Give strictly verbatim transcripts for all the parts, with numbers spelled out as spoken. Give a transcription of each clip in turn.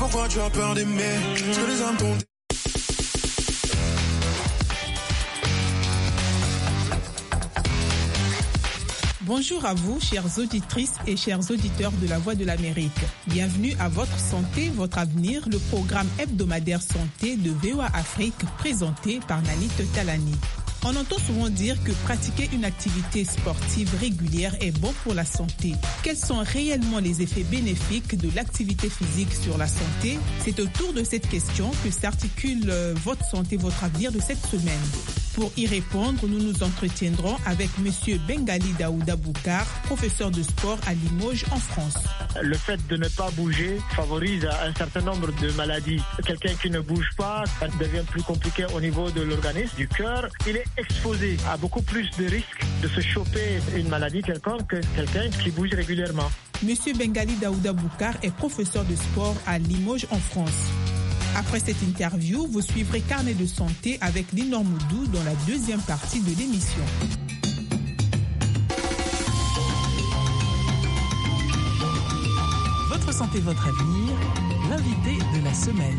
pourquoi tu as peur d'aimer. Est-ce que les hommes t'ont dit? Bonjour à vous, chères auditrices et chers auditeurs de La Voix de l'Amérique. Bienvenue à Votre Santé, Votre Avenir, le programme hebdomadaire santé de V O A Afrique, présenté par Nanit Talani. On entend souvent dire que pratiquer une activité sportive régulière est bon pour la santé. Quels sont réellement les effets bénéfiques de l'activité physique sur la santé? C'est autour de cette question que s'articule Votre Santé, Votre Avenir de cette semaine. Pour y répondre, nous nous entretiendrons avec M. Bengali Daouda Boukar, professeur de sport à Limoges en France. Le fait de ne pas bouger favorise un certain nombre de maladies. Quelqu'un qui ne bouge pas, ça devient plus compliqué au niveau de l'organisme, du cœur. Il est exposé à beaucoup plus de risques de se choper une maladie quelconque que quelqu'un qui bouge régulièrement. M. Bengali Daouda Boukar est professeur de sport à Limoges en France. Après cette interview, vous suivrez Carnet de santé avec Linor Moudou dans la deuxième partie de l'émission. Votre santé, votre avenir, l'invité de la semaine.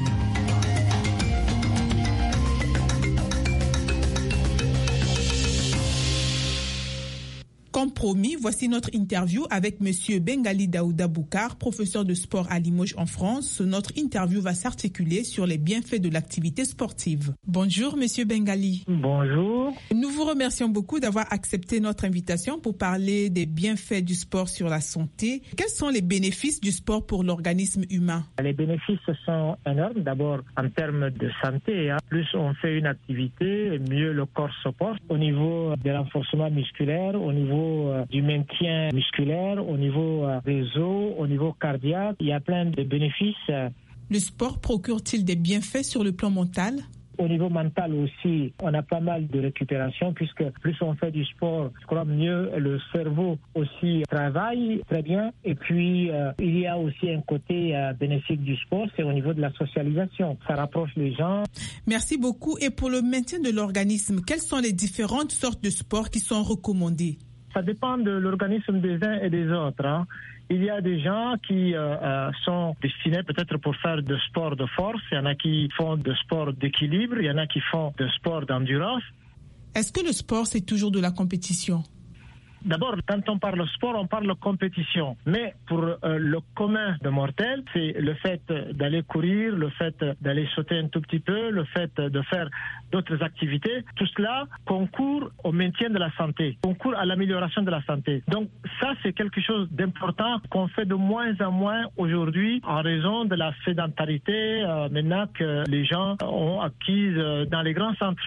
Comme promis, voici notre interview avec M. Bengali Daouda Boukar, professeur de sport à Limoges en France. Notre interview va s'articuler sur les bienfaits de l'activité sportive. Bonjour M. Bengali. Bonjour. Nous vous remercions beaucoup d'avoir accepté notre invitation pour parler des bienfaits du sport sur la santé. Quels sont les bénéfices du sport pour l'organisme humain? Les bénéfices sont énormes. D'abord, en termes de santé, hein. Plus on fait une activité, mieux le corps se porte. Au niveau du renforcement musculaire, au niveau du maintien musculaire, au niveau des os, au niveau cardiaque, il y a plein de bénéfices. Le sport procure-t-il des bienfaits sur le plan mental? Au niveau mental aussi, on a pas mal de récupération puisque plus on fait du sport, je crois mieux le cerveau aussi travaille très bien. Et puis, euh, il y a aussi un côté euh, bénéfique du sport, c'est au niveau de la socialisation. Ça rapproche les gens. Merci beaucoup. Et pour le maintien de l'organisme, quelles sont les différentes sortes de sports qui sont recommandées? Ça dépend de l'organisme des uns et des autres, hein. Il y a des gens qui euh, euh, sont destinés peut-être pour faire de sport de force. Il y en a qui font de sport d'équilibre. Il y en a qui font de sport d'endurance. Est-ce que le sport, c'est toujours de la compétition? D'abord, quand on parle sport, on parle compétition. Mais pour euh, le commun de mortels, c'est le fait d'aller courir, le fait d'aller sauter un tout petit peu, le fait de faire d'autres activités. Tout cela concourt au maintien de la santé, concourt à l'amélioration de la santé. Donc ça, c'est quelque chose d'important qu'on fait de moins en moins aujourd'hui en raison de la sédentarité euh, maintenant que les gens ont acquise euh, dans les grands centres.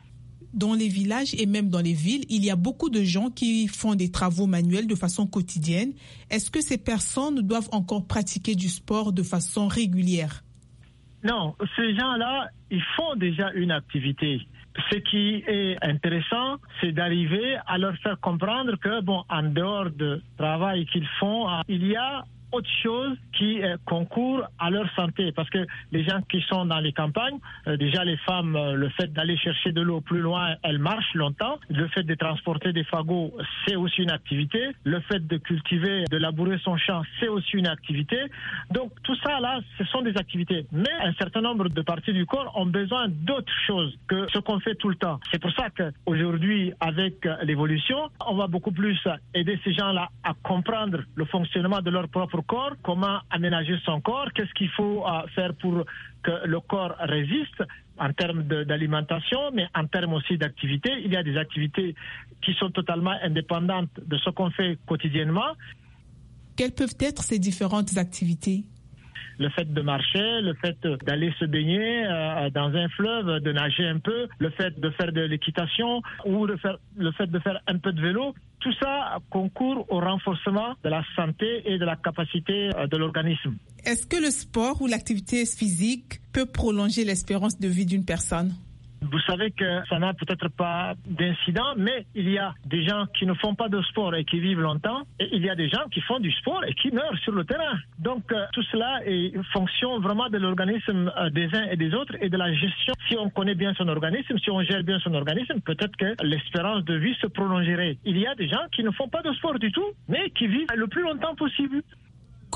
Dans les villages et même dans les villes, il y a beaucoup de gens qui font des travaux manuels de façon quotidienne. Est-ce que ces personnes doivent encore pratiquer du sport de façon régulière? Non, ces gens-là, ils font déjà une activité. Ce qui est intéressant, c'est d'arriver à leur faire comprendre que, bon, en dehors du travail qu'ils font, il y a autre chose qui euh, concourt à leur santé. Parce que les gens qui sont dans les campagnes, euh, déjà les femmes, euh, le fait d'aller chercher de l'eau plus loin, elles marchent longtemps. Le fait de transporter des fagots, c'est aussi une activité. Le fait de cultiver, de labourer son champ, c'est aussi une activité. Donc tout ça là, ce sont des activités. Mais un certain nombre de parties du corps ont besoin d'autres choses que ce qu'on fait tout le temps. C'est pour ça qu'aujourd'hui, avec l'évolution, on va beaucoup plus aider ces gens-là à comprendre le fonctionnement de leur propre corps, comment aménager son corps, qu'est-ce qu'il faut euh, faire pour que le corps résiste en termes de, d'alimentation, mais en termes aussi d'activité. Il y a des activités qui sont totalement indépendantes de ce qu'on fait quotidiennement. Quelles peuvent être ces différentes activités? Le fait de marcher, le fait d'aller se baigner euh, dans un fleuve, de nager un peu, le fait de faire de l'équitation ou de faire, le fait de faire un peu de vélo, tout ça concourt au renforcement de la santé et de la capacité euh, de l'organisme. Est-ce que le sport ou l'activité physique peut prolonger l'espérance de vie d'une personne? Vous savez que ça n'a peut-être pas d'incident, mais il y a des gens qui ne font pas de sport et qui vivent longtemps, et il y a des gens qui font du sport et qui meurent sur le terrain. Donc euh, tout cela est une fonction vraiment de l'organisme euh, des uns et des autres et de la gestion. Si on connaît bien son organisme, si on gère bien son organisme, peut-être que l'espérance de vie se prolongerait. Il y a des gens qui ne font pas de sport du tout, mais qui vivent le plus longtemps possible.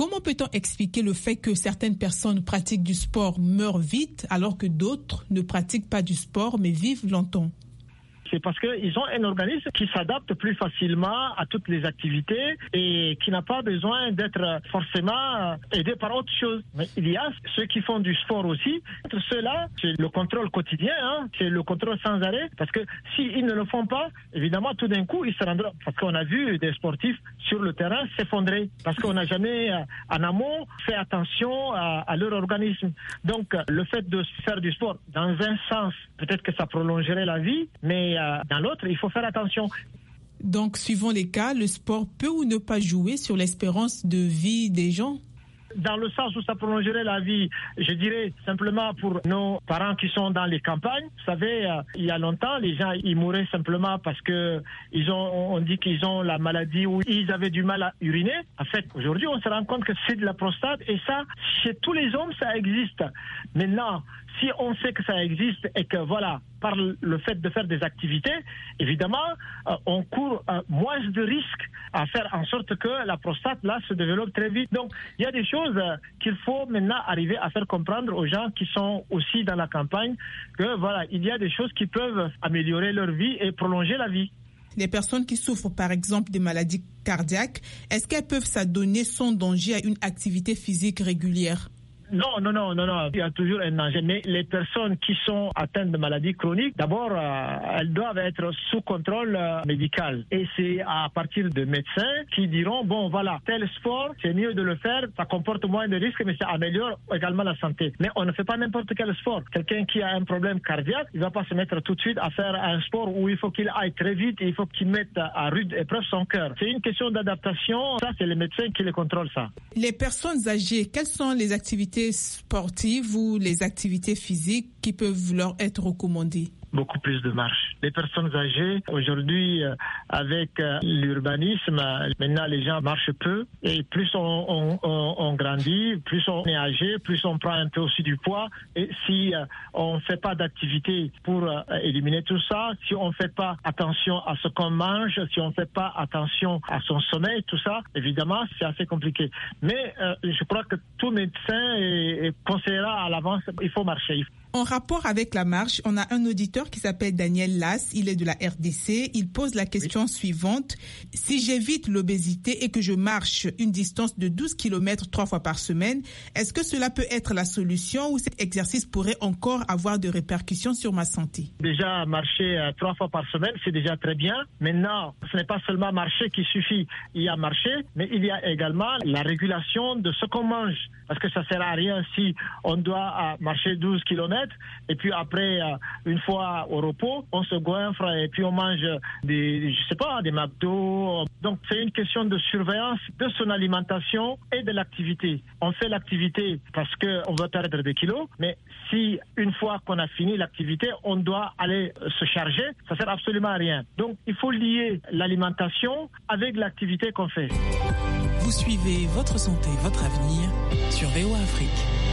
Comment peut-on expliquer le fait que certaines personnes pratiquent du sport meurent vite alors que d'autres ne pratiquent pas du sport mais vivent longtemps? C'est parce qu'ils ont un organisme qui s'adapte plus facilement à toutes les activités et qui n'a pas besoin d'être forcément aidé par autre chose. Mais il y a ceux qui font du sport aussi. Entre ceux-là, c'est le contrôle quotidien, hein, c'est le contrôle sans arrêt. Parce que s'ils ne le font pas, évidemment, tout d'un coup, ils se rendront. Parce qu'on a vu des sportifs sur le terrain s'effondrer. Parce qu'on n'a jamais, en amont, fait attention à, à leur organisme. Donc, le fait de faire du sport, dans un sens, peut-être que ça prolongerait la vie, mais dans l'autre, il faut faire attention. Donc, suivant les cas, le sport peut ou ne pas jouer sur l'espérance de vie des gens? Dans le sens où ça prolongerait la vie, je dirais simplement pour nos parents qui sont dans les campagnes. Vous savez, euh, il y a longtemps, les gens ils mouraient simplement parce que ils ont, on dit qu'ils ont la maladie ou ils avaient du mal à uriner. En fait, aujourd'hui, on se rend compte que c'est de la prostate et ça, chez tous les hommes, ça existe. Maintenant, si on sait que ça existe et que voilà, par le fait de faire des activités, évidemment, euh, on court euh, moins de risques à faire en sorte que la prostate là se développe très vite. Donc, il y a des choses euh, qu'il faut maintenant arriver à faire comprendre aux gens qui sont aussi dans la campagne que voilà, il y a des choses qui peuvent améliorer leur vie et prolonger la vie. Les personnes qui souffrent par exemple des maladies cardiaques, est-ce qu'elles peuvent s'adonner sans danger à une activité physique régulière? Non, non, non, non, non, il y a toujours un danger. Mais les personnes qui sont atteintes de maladies chroniques, d'abord, euh, elles doivent être sous contrôle euh, médical. Et c'est à partir de médecins qui diront, bon, voilà, tel sport, c'est mieux de le faire, ça comporte moins de risques, mais ça améliore également la santé. Mais on ne fait pas n'importe quel sport. Quelqu'un qui a un problème cardiaque, il ne va pas se mettre tout de suite à faire un sport où il faut qu'il aille très vite et il faut qu'il mette à rude épreuve son cœur. C'est une question d'adaptation. Ça, c'est les médecins qui les contrôlent, ça. Les personnes âgées, quelles sont les activités sportives ou les activités physiques qui peuvent leur être recommandées? Beaucoup plus de marche. Les personnes âgées, aujourd'hui, euh, avec euh, l'urbanisme, euh, maintenant les gens marchent peu. Et plus on, on, on, on grandit, plus on est âgé, plus on prend un peu aussi du poids. Et si euh, on ne fait pas d'activité pour euh, éliminer tout ça, si on ne fait pas attention à ce qu'on mange, si on ne fait pas attention à son sommeil, tout ça, évidemment, c'est assez compliqué. Mais euh, je crois que tout médecin est, est conseillera à l'avance, il faut marcher. En rapport avec la marche, on a un auditeur qui s'appelle Daniel Lass, il est de la R D C. Il pose la question oui. suivante. Si j'évite l'obésité et que je marche une distance de douze kilomètres trois fois par semaine, est-ce que cela peut être la solution ou cet exercice pourrait encore avoir de répercussions sur ma santé? Déjà, marcher euh, trois fois par semaine, c'est déjà très bien. Maintenant, ce n'est pas seulement marcher qui suffit. Il y a marcher, mais il y a également la régulation de ce qu'on mange. Parce que ça ne sert à rien si on doit euh, marcher douze kilomètres et puis après, euh, une fois au repos, on se goinfre et puis on mange des, je sais pas, des McDo. Donc, c'est une question de surveillance de son alimentation et de l'activité. On fait l'activité parce qu'on veut perdre des kilos, mais si une fois qu'on a fini l'activité, on doit aller se charger, ça ne sert absolument à rien. Donc, il faut lier l'alimentation avec l'activité qu'on fait. Vous suivez Votre Santé, Votre Avenir sur V O A Afrique.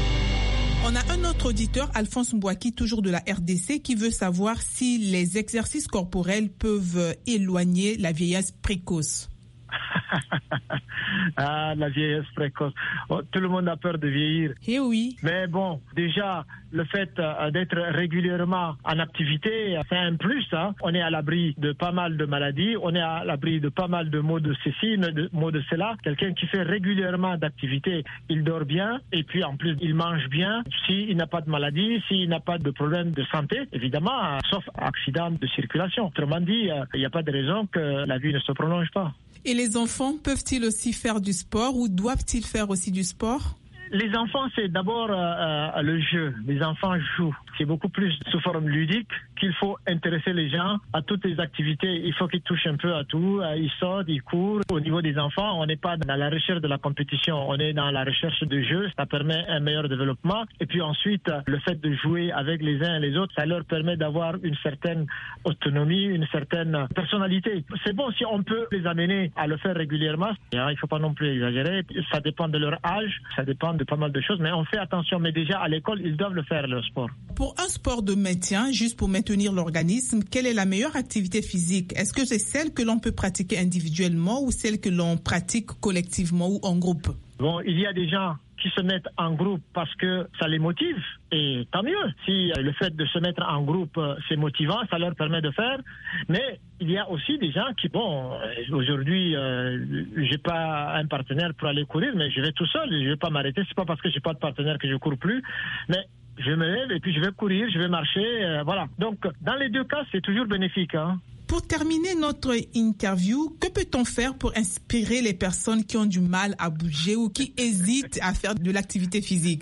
On a un autre auditeur, Alphonse Mbouaki, toujours de la R D C, qui veut savoir si les exercices corporels peuvent éloigner la vieillesse précoce. Ah, la vieillesse précoce. Oh, tout le monde a peur de vieillir. Eh oui. Mais bon, déjà, le fait euh, d'être régulièrement en activité, c'est un plus. Hein. On est à l'abri de pas mal de maladies, on est à l'abri de pas mal de maux de ceci, de maux de cela. Quelqu'un qui fait régulièrement d'activité, il dort bien et puis en plus, il mange bien. S'il n'a pas de maladie, s'il n'a pas de problème de santé, évidemment, euh, sauf accident de circulation. Autrement dit, euh, il n'y a pas de raison que la vie ne se prolonge pas. Et les enfants peuvent-ils aussi faire du sport ou doivent-ils faire aussi du sport? Les enfants, c'est d'abord euh, le jeu. Les enfants jouent. C'est beaucoup plus sous forme ludique qu'il faut intéresser les gens à toutes les activités. Il faut qu'ils touchent un peu à tout. Ils sortent, ils courent. Au niveau des enfants, on n'est pas dans la recherche de la compétition. On est dans la recherche de jeu. Ça permet un meilleur développement. Et puis ensuite, le fait de jouer avec les uns et les autres, ça leur permet d'avoir une certaine autonomie, une certaine personnalité. C'est bon si on peut les amener à le faire régulièrement. Il ne faut pas non plus exagérer. Ça dépend de leur âge. Ça dépend de pas mal de choses, mais on fait attention. Mais déjà, à l'école, ils doivent le faire, le sport. Pour un sport de maintien, juste pour maintenir l'organisme, quelle est la meilleure activité physique? Est-ce que c'est celle que l'on peut pratiquer individuellement ou celle que l'on pratique collectivement ou en groupe? Bon, il y a des gens qui se mettent en groupe parce que ça les motive, et tant mieux. Si le fait de se mettre en groupe, c'est motivant, ça leur permet de faire. Mais il y a aussi des gens qui, bon, aujourd'hui, euh, j'ai pas un partenaire pour aller courir, mais je vais tout seul, je vais pas m'arrêter. C'est pas parce que j'ai pas de partenaire que je cours plus, mais je me lève et puis je vais courir, je vais marcher, euh, voilà. Donc, dans les deux cas, c'est toujours bénéfique, hein. Pour terminer notre interview, que peut-on faire pour inspirer les personnes qui ont du mal à bouger ou qui hésitent à faire de l'activité physique?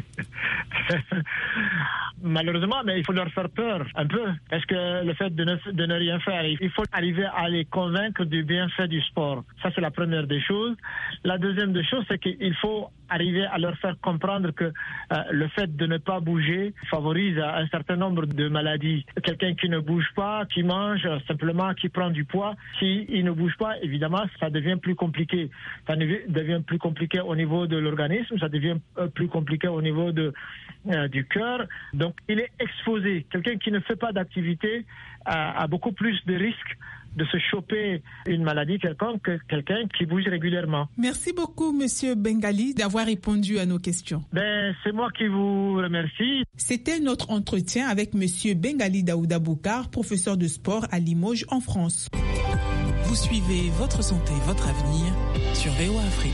Malheureusement, mais il faut leur faire peur un peu. Parce que le fait de ne, de ne rien faire, il faut arriver à les convaincre du bienfait du sport. Ça, c'est la première des choses. La deuxième des choses, c'est qu'il faut arriver à leur faire comprendre que euh, le fait de ne pas bouger favorise un certain nombre de maladies. Quelqu'un qui ne bouge pas, qui mange simplement, qui prend du poids, s'il ne bouge pas, évidemment, ça devient plus compliqué. Ça devient plus compliqué au niveau de l'organisme, ça devient plus compliqué au niveau de, euh, du cœur. Donc, il est exposé. Quelqu'un qui ne fait pas d'activité a, a beaucoup plus de risques de se choper une maladie quelconque que quelqu'un qui bouge régulièrement. Merci beaucoup, Monsieur Bengali, d'avoir répondu à nos questions. Ben, c'est moi qui vous remercie. C'était notre entretien avec Monsieur Bengali Daouda Boukar, professeur de sport à Limoges, en France. Vous suivez Votre Santé, Votre Avenir sur V O A Afrique.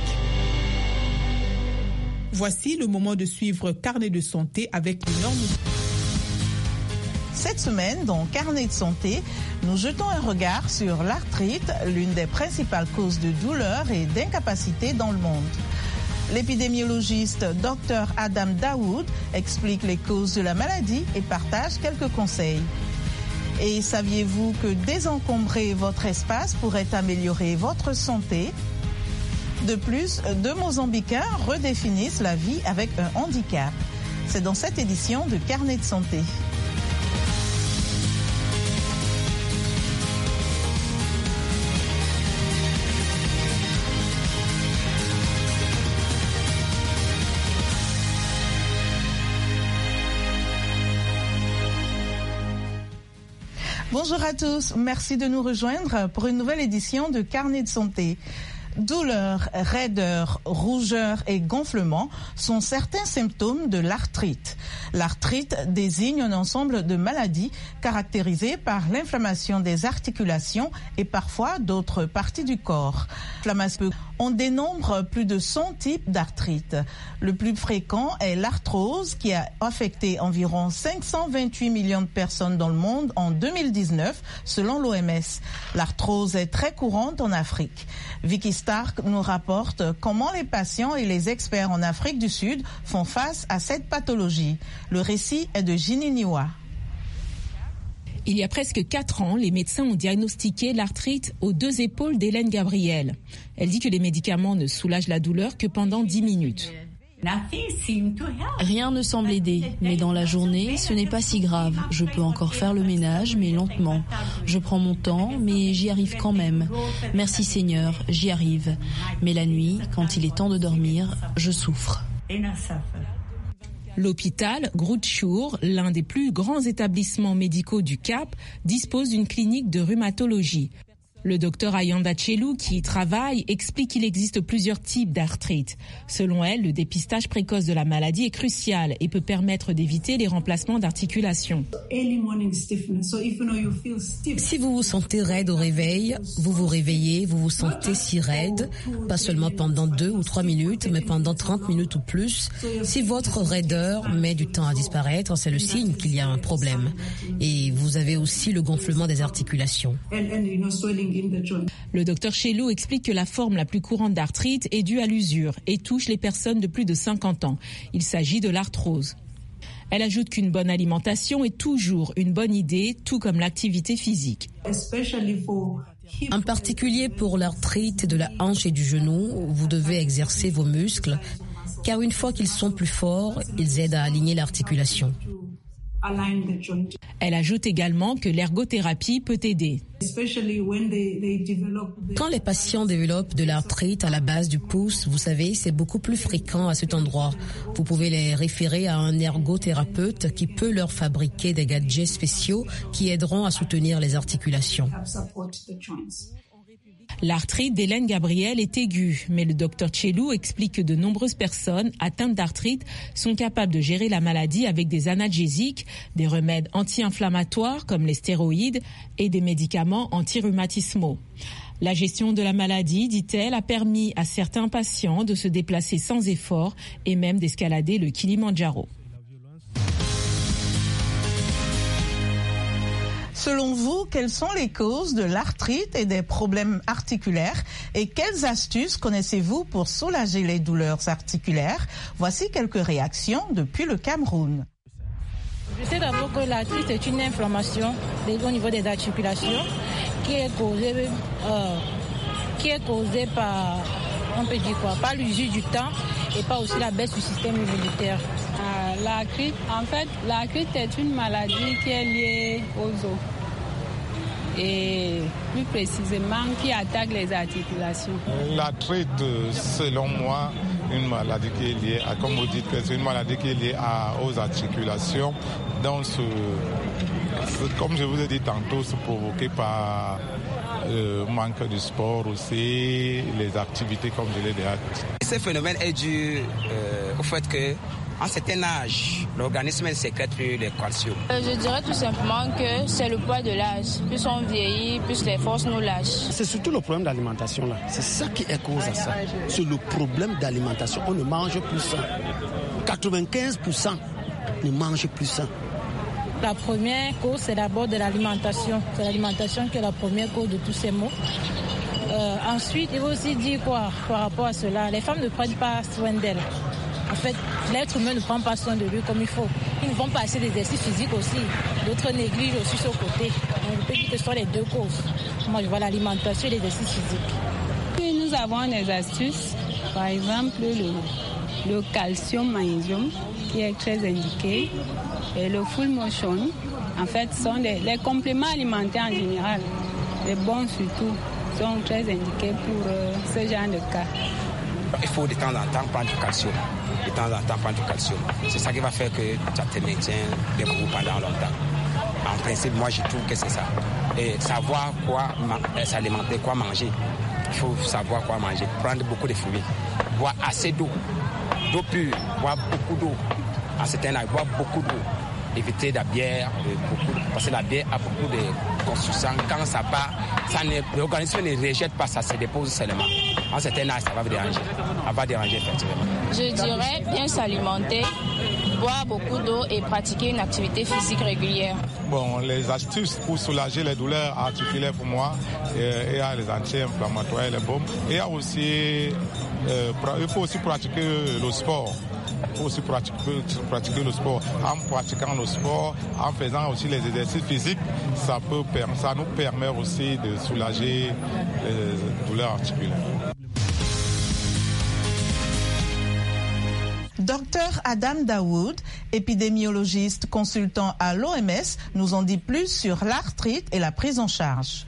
Voici le moment de suivre Carnet de santé avec une norme. Cette semaine, dans Carnet de santé, nous jetons un regard sur l'arthrite, l'une des principales causes de douleur et d'incapacité dans le monde. L'épidémiologiste docteur Adam Daoud explique les causes de la maladie et partage quelques conseils. Et saviez-vous que désencombrer votre espace pourrait améliorer votre santé? De plus, deux Mozambicains redéfinissent la vie avec un handicap. C'est dans cette édition de Carnet de santé. Bonjour à tous, merci de nous rejoindre pour une nouvelle édition de Carnet de santé. Douleur, raideur, rougeur et gonflement sont certains symptômes de l'arthrite. L'arthrite désigne un ensemble de maladies caractérisées par l'inflammation des articulations et parfois d'autres parties du corps. On dénombre plus de cent types d'arthrite. Le plus fréquent est l'arthrose qui a affecté environ cinq cent vingt-huit millions de personnes dans le monde en deux mille dix-neuf, selon l'O M S. L'arthrose est très courante en Afrique. Vicky Stark nous rapporte comment les patients et les experts en Afrique du Sud font face à cette pathologie. Le récit est de Ginny Niwa. Il y a presque quatre ans, les médecins ont diagnostiqué l'arthrite aux deux épaules d'Hélène Gabriel. Elle dit que les médicaments ne soulagent la douleur que pendant dix minutes. Rien ne semble aider, mais dans la journée, ce n'est pas si grave. Je peux encore faire le ménage, mais lentement. Je prends mon temps, mais j'y arrive quand même. Merci Seigneur, j'y arrive. Mais la nuit, quand il est temps de dormir, je souffre. L'hôpital Groote-Schuur, l'un des plus grands établissements médicaux du Cap, dispose d'une clinique de rhumatologie. Le docteur Ayanda Chelou, qui y travaille, explique qu'il existe plusieurs types d'arthrite. Selon elle, le dépistage précoce de la maladie est crucial et peut permettre d'éviter les remplacements d'articulations. Si vous vous sentez raide au réveil, vous vous réveillez, vous vous sentez si raide, pas seulement pendant deux ou trois minutes, mais pendant trente minutes ou plus. Si votre raideur met du temps à disparaître, c'est le signe qu'il y a un problème. Et vous avez aussi le gonflement des articulations. Le docteur Chelou explique que la forme la plus courante d'arthrite est due à l'usure et touche les personnes de plus de cinquante ans. Il s'agit de l'arthrose. Elle ajoute qu'une bonne alimentation est toujours une bonne idée, tout comme l'activité physique. En particulier pour l'arthrite de la hanche et du genou, vous devez exercer vos muscles, car une fois qu'ils sont plus forts, ils aident à aligner l'articulation. Elle ajoute également que l'ergothérapie peut aider. Quand les patients développent de l'arthrite à la base du pouce, vous savez, c'est beaucoup plus fréquent à cet endroit. Vous pouvez les référer à un ergothérapeute qui peut leur fabriquer des gadgets spéciaux qui aideront à soutenir les articulations. L'arthrite d'Hélène Gabriel est aiguë, mais le docteur Tchelou explique que de nombreuses personnes atteintes d'arthrite sont capables de gérer la maladie avec des analgésiques, des remèdes anti-inflammatoires comme les stéroïdes et des médicaments anti-rhumatismaux. La gestion de la maladie, dit-elle, a permis à certains patients de se déplacer sans effort et même d'escalader le Kilimandjaro. Selon vous, quelles sont les causes de l'arthrite et des problèmes articulaires et quelles astuces connaissez-vous pour soulager les douleurs articulaires? Voici quelques réactions depuis le Cameroun. Je sais d'abord que l'arthrite est une inflammation au niveau des articulations qui est causée, euh, qui est causée par, on peut dire quoi, par l'usure du temps et par aussi la baisse du système immunitaire. Euh, l'arthrite, en fait, l'arthrite est une maladie qui est liée aux os et plus précisément qui attaque les articulations. L'arthrite, selon moi, une maladie qui est liée à, comme vous dites, c'est une maladie qui est liée à, aux articulations. Donc, ce, comme je vous ai dit tantôt, c'est provoqué par le manque de sport aussi, les activités comme je l'ai déjà dit. Ce phénomène est dû euh, au fait que à un certain âge, l'organisme ne sécrète plus le calcium. Euh, je dirais tout simplement que c'est le poids de l'âge. Plus on vieillit, plus les forces nous lâchent. C'est surtout le problème d'alimentation là. C'est ça qui est cause à ça. C'est le problème d'alimentation. On ne mange plus sain. quatre-vingt-quinze pour cent ne mangent plus sain. La première cause, c'est d'abord de l'alimentation. C'est l'alimentation qui est la première cause de tous ces maux. Euh, ensuite, il faut aussi dire quoi par rapport à cela. Les femmes ne prennent pas soin d'elles. En fait, l'être humain ne prend pas soin de lui comme il faut. Ils ne font pas assez d'exercice physique aussi. D'autres négligent aussi ce côté. Donc, je peux dire que ce sont les deux causes. Moi, je vois l'alimentation et l'exercice physique. Puis nous avons des astuces. Par exemple, le, le calcium magnésium qui est très indiqué. Et le full motion, en fait, sont des, les compléments alimentaires en général. Les bons surtout sont très indiqués pour euh, ce genre de cas. Il faut de temps en temps prendre du calcium. De temps en temps prendre du calcium. C'est ça qui va faire que ça te maintient debout pendant longtemps. En principe, moi, je trouve que c'est ça. Et savoir quoi s'alimenter, quoi manger. Il faut savoir quoi manger. Prendre beaucoup de fruits. Boire assez d'eau. D'eau pure. Boire beaucoup d'eau. En certain âge, boire beaucoup d'eau. Éviter la bière, beaucoup, parce que la bière a beaucoup de construction. Quand ça part, ça ne, l'organisme ne rejette pas, ça se dépose seulement. En certain âge, ça va déranger. Ça va déranger effectivement. Je dirais bien s'alimenter, boire beaucoup d'eau et pratiquer une activité physique régulière. Bon, les astuces pour soulager les douleurs articulaires pour moi, il y a les anti-inflammatoires, les baumes. Il y a aussi, euh, il faut aussi pratiquer le sport. Il faut aussi pratiquer, pratiquer le sport. En pratiquant le sport, en faisant aussi les exercices physiques, ça, peut, ça nous permet aussi de soulager les douleurs articulaires. Docteur Adam Daoud, épidémiologiste consultant à l'O M S, nous en dit plus sur l'arthrite et la prise en charge.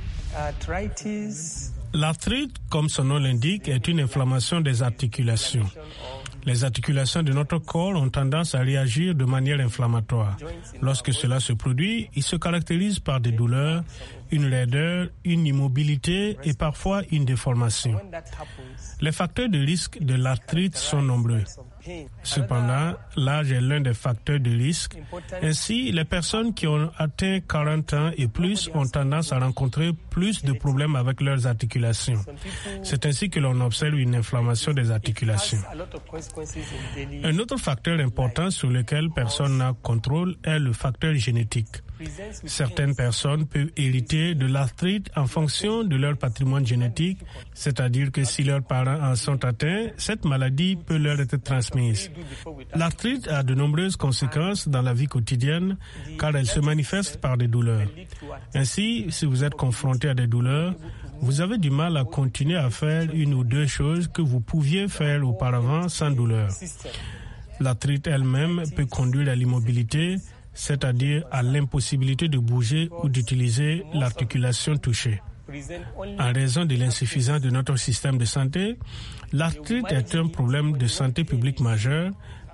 L'arthrite, comme son nom l'indique, est une inflammation des articulations. Les articulations de notre corps ont tendance à réagir de manière inflammatoire. Lorsque cela se produit, il se caractérise par des douleurs, une raideur, une immobilité et parfois une déformation. Les facteurs de risque de l'arthrite sont nombreux. Cependant, l'âge est l'un des facteurs de risque. Ainsi, les personnes qui ont atteint quarante ans et plus ont tendance à rencontrer plus de problèmes avec leurs articulations. C'est ainsi que l'on observe une inflammation des articulations. Un autre facteur important sur lequel personne n'a contrôle est le facteur génétique. Certaines personnes peuvent hériter de l'arthrite en fonction de leur patrimoine génétique, c'est-à-dire que si leurs parents en sont atteints, cette maladie peut leur être transmise. L'arthrite a de nombreuses conséquences dans la vie quotidienne car elle se manifeste par des douleurs. Ainsi, si vous êtes confronté à des douleurs, vous avez du mal à continuer à faire une ou deux choses que vous pouviez faire auparavant sans douleur. L'arthrite elle-même peut conduire à l'immobilité, c'est-à-dire à l'impossibilité de bouger ou d'utiliser l'articulation touchée. En raison de l'insuffisance de notre système de santé, l'arthrite est un problème de santé publique majeur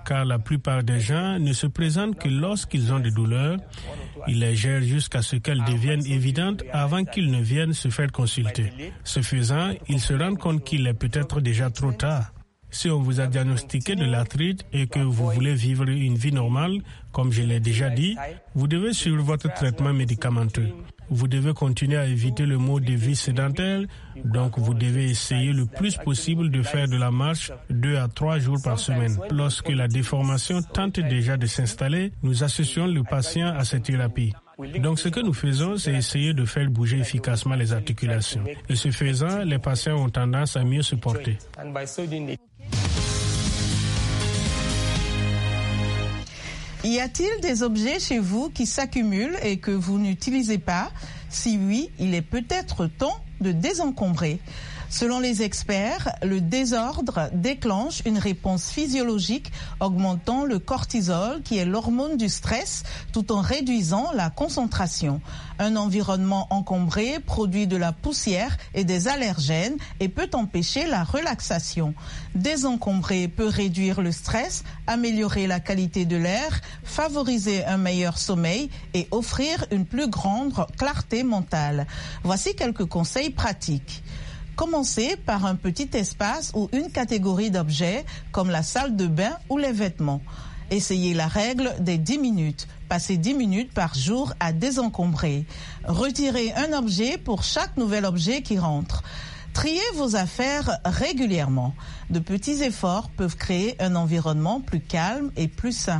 car la plupart des gens ne se présentent que lorsqu'ils ont des douleurs. Ils les gèrent jusqu'à ce qu'elles deviennent évidentes avant qu'ils ne viennent se faire consulter. Ce faisant, ils se rendent compte qu'il est peut-être déjà trop tard. Si on vous a diagnostiqué de l'arthrite et que vous voulez vivre une vie normale, comme je l'ai déjà dit, vous devez suivre votre traitement médicamenteux. Vous devez continuer à éviter le mode de vie sédentaire, donc vous devez essayer le plus possible de faire de la marche deux à trois jours par semaine. Lorsque la déformation tente déjà de s'installer, nous associons le patient à cette thérapie. Donc ce que nous faisons, c'est essayer de faire bouger efficacement les articulations. Et ce faisant, les patients ont tendance à mieux se porter. Y a-t-il des objets chez vous qui s'accumulent et que vous n'utilisez pas? Si oui, il est peut-être temps de désencombrer. Selon les experts, le désordre déclenche une réponse physiologique augmentant le cortisol, qui est l'hormone du stress, tout en réduisant la concentration. Un environnement encombré produit de la poussière et des allergènes et peut empêcher la relaxation. Désencombrer peut réduire le stress, améliorer la qualité de l'air, favoriser un meilleur sommeil et offrir une plus grande clarté mentale. Voici quelques conseils pratiques. Commencez par un petit espace ou une catégorie d'objets comme la salle de bain ou les vêtements. Essayez la règle des dix minutes. Passez dix minutes par jour à désencombrer. Retirez un objet pour chaque nouvel objet qui rentre. Triez vos affaires régulièrement. De petits efforts peuvent créer un environnement plus calme et plus sain.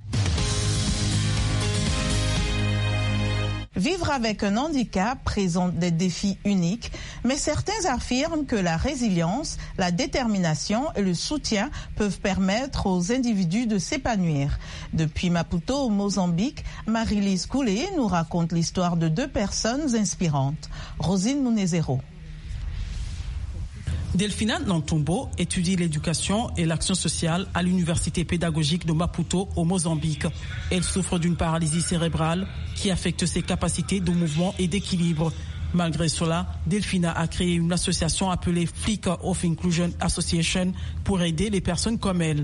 Vivre avec un handicap présente des défis uniques, mais certains affirment que la résilience, la détermination et le soutien peuvent permettre aux individus de s'épanouir. Depuis Maputo au Mozambique, Marie-Lise Koulé nous raconte l'histoire de deux personnes inspirantes. Rosine Munezero. Delphina Nantumbo étudie l'éducation et l'action sociale à l'université pédagogique de Maputo au Mozambique. Elle souffre d'une paralysie cérébrale qui affecte ses capacités de mouvement et d'équilibre. Malgré cela, Delphina a créé une association appelée Flicker of Inclusion Association pour aider les personnes comme elle.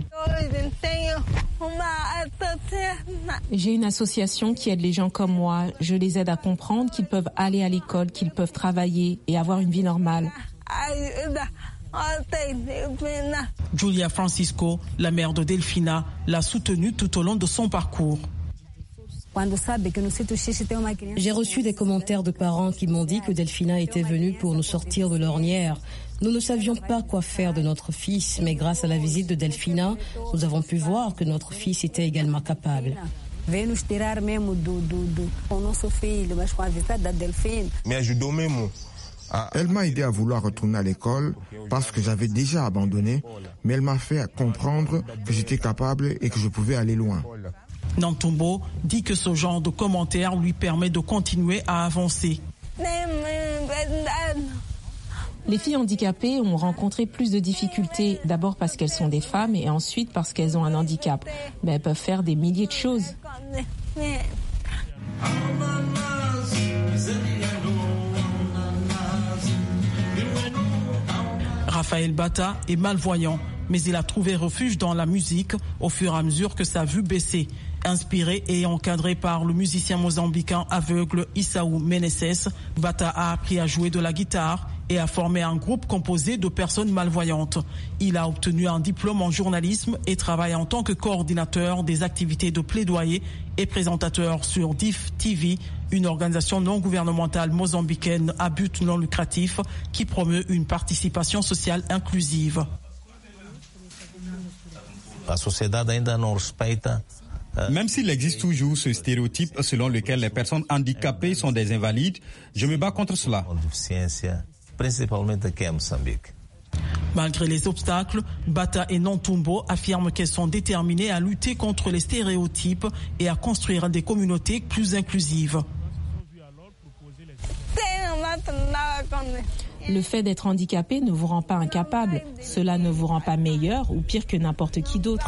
J'ai une association qui aide les gens comme moi. Je les aide à comprendre qu'ils peuvent aller à l'école, qu'ils peuvent travailler et avoir une vie normale. Julia Francisco, la mère de Delphina, l'a soutenue tout au long de son parcours. J'ai reçu des commentaires de parents qui m'ont dit que Delphina était venue pour nous sortir de l'ornière. Nous ne savions pas quoi faire de notre fils, mais grâce à la visite de Delphina, nous avons pu voir que notre fils était également capable. Mais ajudou mesmo. Elle m'a aidé à vouloir retourner à l'école parce que j'avais déjà abandonné, mais elle m'a fait comprendre que j'étais capable et que je pouvais aller loin. Nantumbo dit que ce genre de commentaires lui permet de continuer à avancer. Les filles handicapées ont rencontré plus de difficultés, d'abord parce qu'elles sont des femmes et ensuite parce qu'elles ont un handicap. Mais elles peuvent faire des milliers de choses. Raphaël Bata est malvoyant, mais il a trouvé refuge dans la musique au fur et à mesure que sa vue baissait. Inspiré et encadré par le musicien mozambicain aveugle Issaou Meneses, Bata a appris à jouer de la guitare et a formé un groupe composé de personnes malvoyantes. Il a obtenu un diplôme en journalisme et travaille en tant que coordinateur des activités de plaidoyer et présentateur sur D I F T V, une organisation non gouvernementale mozambicaine à but non lucratif qui promeut une participation sociale inclusive. La société ainda não respeita. Même s'il existe toujours ce stéréotype selon lequel les personnes handicapées sont des invalides, je me bats contre cela. Malgré les obstacles, Bata et Nantumbo affirment qu'elles sont déterminées à lutter contre les stéréotypes et à construire des communautés plus inclusives. Le fait d'être handicapé ne vous rend pas incapable. Cela ne vous rend pas meilleur ou pire que n'importe qui d'autre.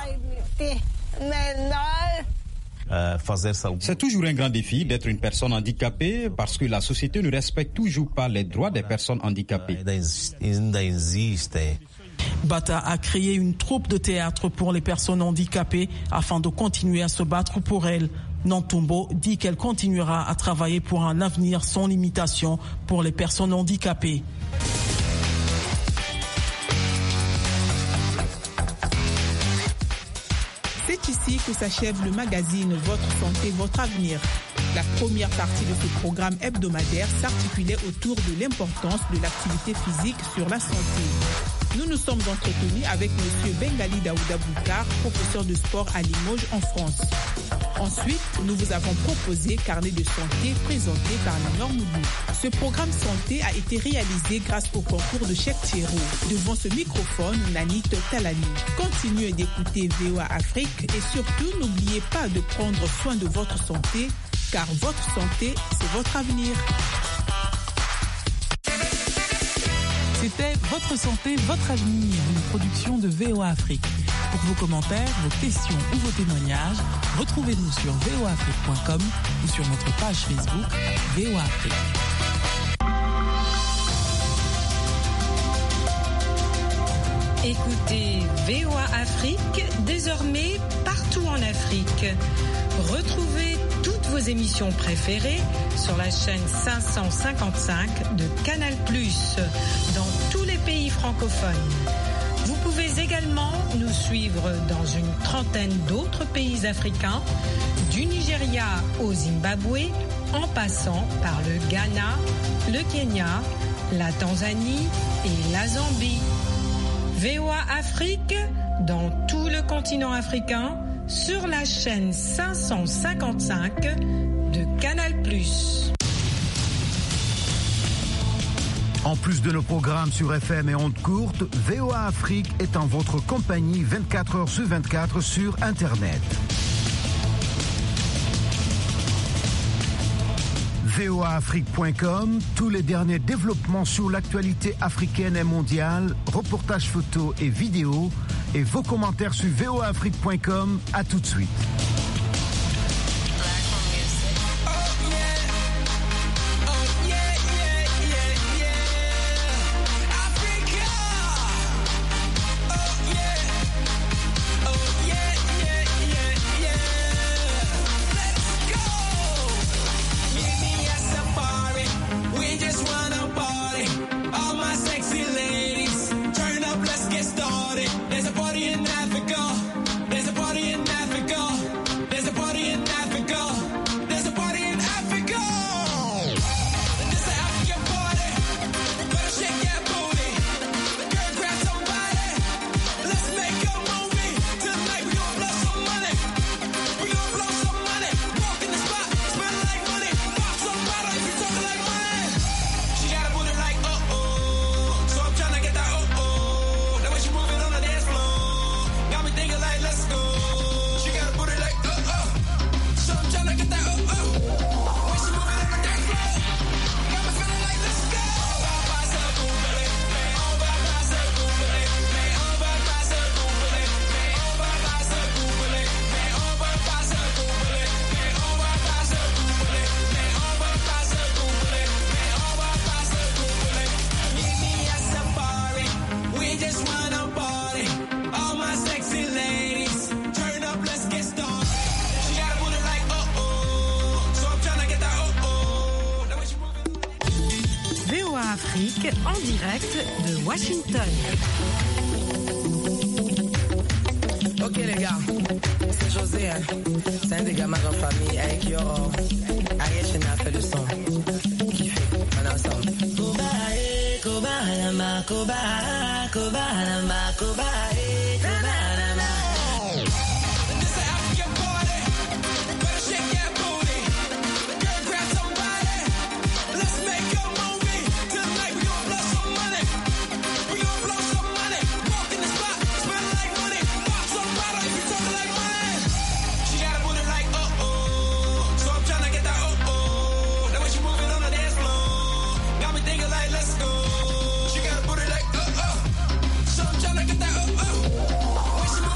C'est toujours un grand défi d'être une personne handicapée parce que la société ne respecte toujours pas les droits des personnes handicapées. Bata a créé une troupe de théâtre pour les personnes handicapées afin de continuer à se battre pour elles. Nantumbo dit qu'elle continuera à travailler pour un avenir sans limitation pour les personnes handicapées. C'est ici que s'achève le magazine Votre Santé, Votre Avenir. La première partie de ce programme hebdomadaire s'articulait autour de l'importance de l'activité physique sur la santé. Nous nous sommes entretenus avec M. Bengali Daouda Boukar, professeur de sport à Limoges en France. Ensuite, nous vous avons proposé Carnet de santé présenté par Léonore Moubou. Ce programme santé a été réalisé grâce au concours de Cheikh Thierro. Devant ce microphone, Nanit Talani. Continuez d'écouter V O A Afrique et surtout n'oubliez pas de prendre soin de votre santé, car votre santé, c'est votre avenir. C'était Votre santé, votre avenir, une production de V O A Afrique. Pour vos commentaires, vos questions ou vos témoignages, retrouvez-nous sur v o afrique point com ou sur notre page Facebook V O A Afrique. Écoutez V O A Afrique désormais partout en Afrique. Retrouvez toutes vos émissions préférées sur la chaîne cinq cent cinquante-cinq de Canal plus, dans tous les pays francophones. Vous pouvez également nous suivre dans une trentaine d'autres pays africains, du Nigeria au Zimbabwe, en passant par le Ghana, le Kenya, la Tanzanie et la Zambie. V O A Afrique, dans tout le continent africain, sur la chaîne cinq cent cinquante-cinq de Canal plus. En plus de nos programmes sur F M et ondes courtes, V O A Afrique est en votre compagnie vingt-quatre heures sur vingt-quatre sur Internet. v o a afrique point com, tous les derniers développements sur l'actualité africaine et mondiale, reportages photos et vidéos, et vos commentaires sur v o a afrique point com. À tout de suite. En direct de Washington. Ok les gars, c'est José, hein. C'est un des gamins en famille avec yo. Ariel Chena a fait le son. Kiffé, on est ensemble. Koba, eh, Koba, Lama, Koba, Koba, Lama, Koba, eh, Koba, Lama. Let's go. She got a booty like, uh, uh. So I'm tryna get that, uh, uh. When she move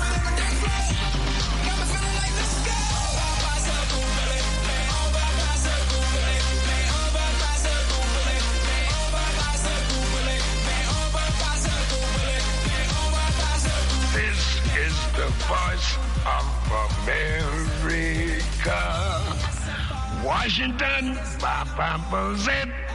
voice of America. Washington, Papa Z.